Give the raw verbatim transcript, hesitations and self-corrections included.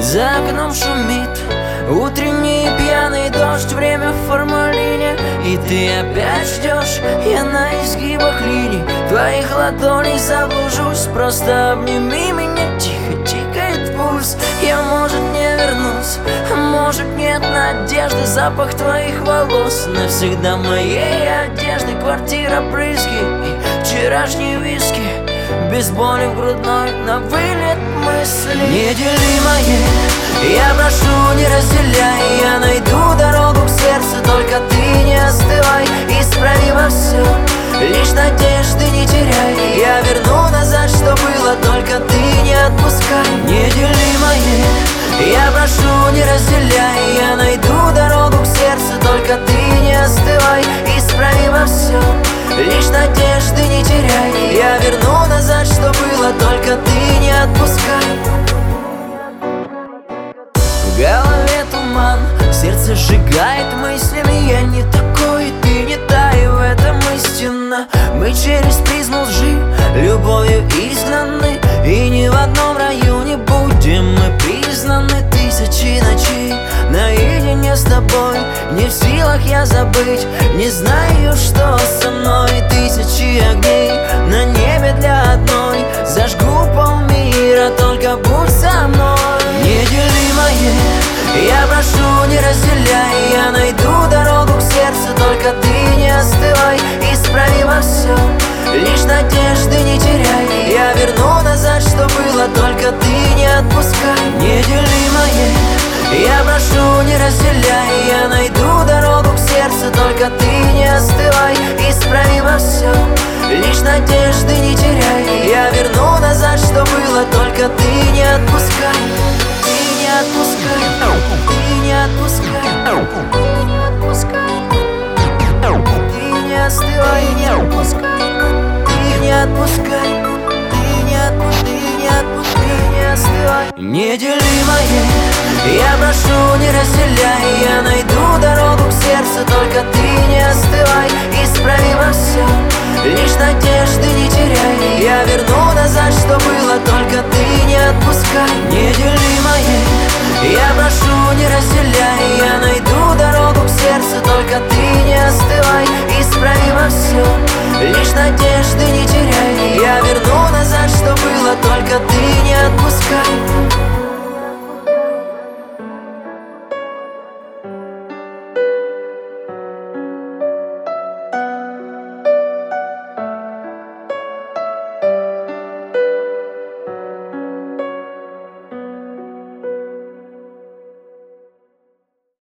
За окном шумит утренний пьяный дождь, время в формалине, и ты опять ждешь. Я на изгибах линий твоих ладоней заблужусь. Просто обними меня, тихо тикает пульс. Я, может, не вернусь, а может, нет надежды. Запах твоих волос навсегда моей одежды. Квартира, брызги и вчерашние виски, без боли в грудной, на вылет мысли неделимое. Я прошу, не разделяй, я найду дорогу к сердцу. Только ты не остывай, исправи во все, лишь надежды не теряй. Я верну назад, что было, только ты не отпускай. Неделимое. Я прошу, не разделяй, я найду дорогу к сердцу. Только ты не остывай, исправи во все, лишь надежды не теряй. Я верну назад, что было, только ты не отпускай. В голове туман, сердце сжигает мыслями. Я не такой, ты не та, и в этом истина. Мы через призму лжи любовью изгнаны, и ни в одном раю не будем мы признаны. Тысячи ночей наедине с тобой, не в силах я забыть, не знаю, что со мной. Тысячи огней на небе для одной, зажгу полмира, только будь со мной. Неделимое. Я прошу, не разделяй, я найду дорогу к сердцу. Только ты не остывай, исправи во все, лишь надежды не теряй. Я верну назад, что было, только ты не отпускай. Неделимое. Я прошу, не разделяй, я найду дорогу к сердцу. Только ты не остывай, исправи во все, лишь надежды не теряй. Я верну назад, что было, только ты не отпускай. Ты не отпускай, ты не отпускай, ты не отпускай. Ты не остывай, не отпускай, ты не отпускай, ты не отпускай, ты не отпускай, не остывай. Неделимое. Я прошу, не разделяй, я найду дорогу к сердцу. Только ты не остывай, исправи во все, лишь надежды не теряй. Я верну назад, что было, только ты не отпускай. Неделимое. Я прошу, не разделяй, я найду дорогу к сердцу. Только ты не остывай, исправи во все, лишь надежды не теряй.